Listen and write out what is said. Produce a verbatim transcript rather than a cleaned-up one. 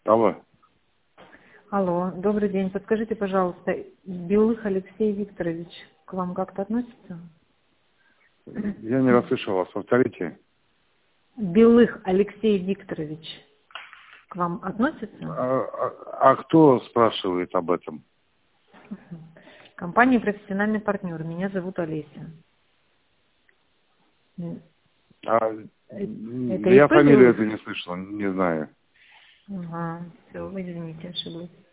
Алло. Алло, добрый день. Подскажите, пожалуйста, Белых Алексей Викторович к вам как-то относится? Я не расслышал вас. Повторите. Белых Алексей Викторович к вам относится? А, а- а кто спрашивает об этом? Компания «Профессиональный партнер». Меня зовут Олеся. М, А, э- м, Это я ИП фамилию Белых? эту не слышал, не знаю. Ага, все, извините, ошиблась.